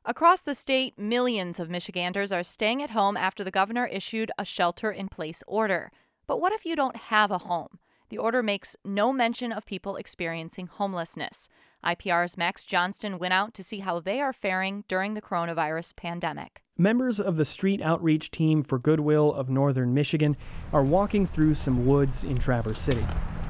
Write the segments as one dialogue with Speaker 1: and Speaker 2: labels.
Speaker 1: Across the state, millions of Michiganders are staying at home after the governor issued a shelter-in-place order. But what if you don't have a home? The order makes no mention of people experiencing homelessness. IPR's Max Johnston went out to see how they are faring during the coronavirus pandemic.
Speaker 2: Members of the street outreach team for Goodwill of Northern Michigan are walking through some woods in Traverse City.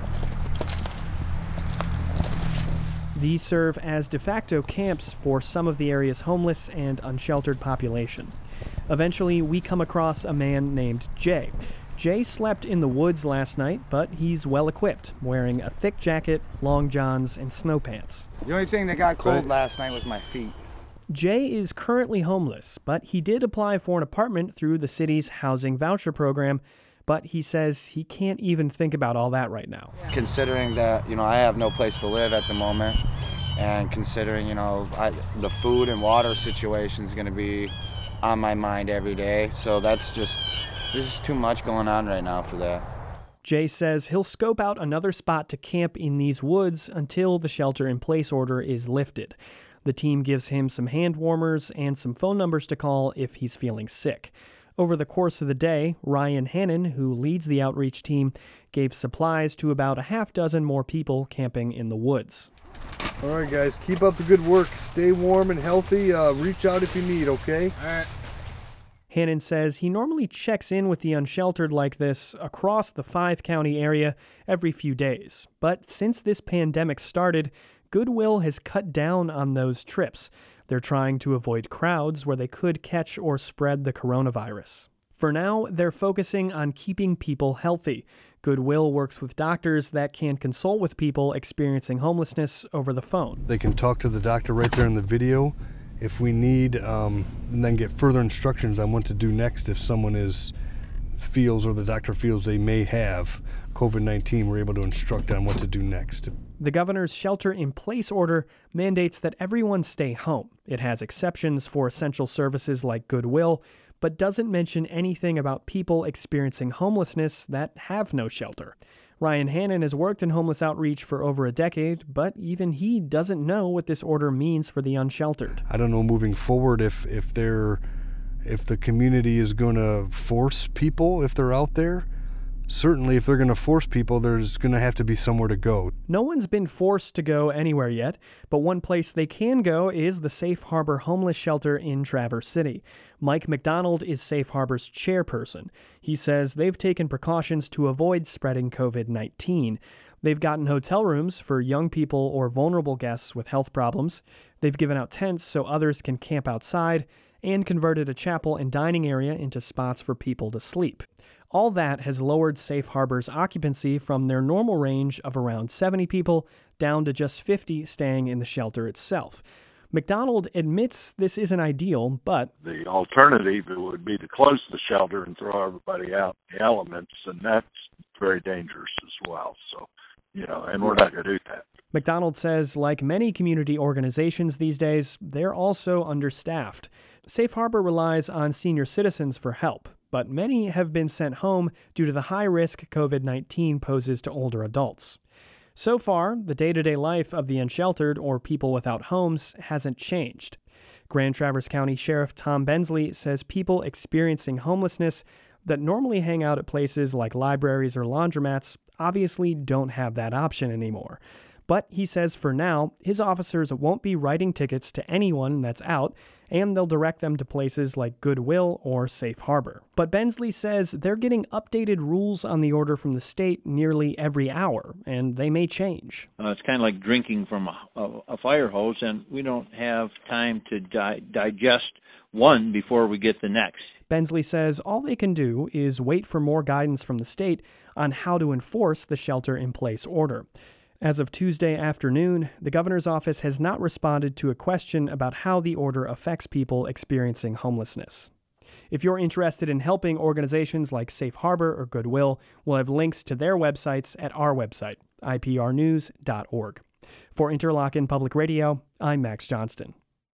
Speaker 2: These serve as de facto camps for some of the area's homeless and unsheltered population. Eventually, we come across a man named Jay. Jay slept in the woods last night, but he's well equipped, wearing a thick jacket, long johns, and snow pants.
Speaker 3: The only thing that got cold last night was my feet.
Speaker 2: Jay is currently homeless, but he did apply for an apartment through the city's housing voucher program, but he says he can't even think about all that right now.
Speaker 3: Considering that, I have no place to live at the moment, and considering, the food and water situation is going to be on my mind every day, so there's just too much going on right now for that.
Speaker 2: Jay says he'll scope out another spot to camp in these woods until the shelter-in-place order is lifted. The team gives him some hand warmers and some phone numbers to call if he's feeling sick. Over the course of the day, Ryan Hannon, who leads the outreach team, gave supplies to about a half dozen more people camping in the woods.
Speaker 4: All right, guys, keep up the good work. Stay warm and healthy. Reach out if you need, okay?
Speaker 3: All right.
Speaker 2: Hannon says he normally checks in with the unsheltered like this across the 5-county area every few days. But since this pandemic started, Goodwill has cut down on those trips. They're trying to avoid crowds where they could catch or spread the coronavirus. For now, they're focusing on keeping people healthy. Goodwill works with doctors that can consult with people experiencing homelessness over the phone.
Speaker 4: They can talk to the doctor right there in the video if we need, and then get further instructions on what to do next if someone feels or the doctor feels they may have COVID-19. We're able to instruct on what to do next.
Speaker 2: The governor's shelter-in-place order mandates that everyone stay home. It has exceptions for essential services like Goodwill, but doesn't mention anything about people experiencing homelessness that have no shelter. Ryan Hannon has worked in homeless outreach for over a decade, but even he doesn't know what this order means for the unsheltered.
Speaker 4: I don't know moving forward if the community is going to force people if they're out there. Certainly, if they're going to force people, there's going to have to be somewhere to go.
Speaker 2: No one's been forced to go anywhere yet, but one place they can go is the Safe Harbor Homeless Shelter in Traverse City. Mike McDonald is Safe Harbor's chairperson. He says they've taken precautions to avoid spreading COVID-19. They've gotten hotel rooms for young people or vulnerable guests with health problems. They've given out tents so others can camp outside, and converted a chapel and dining area into spots for people to sleep. All that has lowered Safe Harbor's occupancy from their normal range of around 70 people down to just 50 staying in the shelter itself. McDonald admits this isn't ideal, but
Speaker 5: the alternative would be to close the shelter and throw everybody out in the elements, and that's very dangerous as well. So, and we're not going to do that.
Speaker 2: McDonald says, like many community organizations these days, they're also understaffed. Safe Harbor relies on senior citizens for help, but many have been sent home due to the high risk COVID-19 poses to older adults. So far, the day-to-day life of the unsheltered or people without homes hasn't changed. Grand Traverse County Sheriff Tom Bensley says people experiencing homelessness that normally hang out at places like libraries or laundromats obviously don't have that option anymore. But he says for now, his officers won't be writing tickets to anyone that's out, and they'll direct them to places like Goodwill or Safe Harbor. But Bensley says they're getting updated rules on the order from the state nearly every hour, and they may change.
Speaker 6: It's kind of like drinking from a fire hose, and we don't have time to digest one before we get the next.
Speaker 2: Bensley says all they can do is wait for more guidance from the state on how to enforce the shelter-in-place order. As of Tuesday afternoon, the governor's office has not responded to a question about how the order affects people experiencing homelessness. If you're interested in helping organizations like Safe Harbor or Goodwill, we'll have links to their websites at our website, iprnews.org. For Interlochen Public Radio, I'm Max Johnston.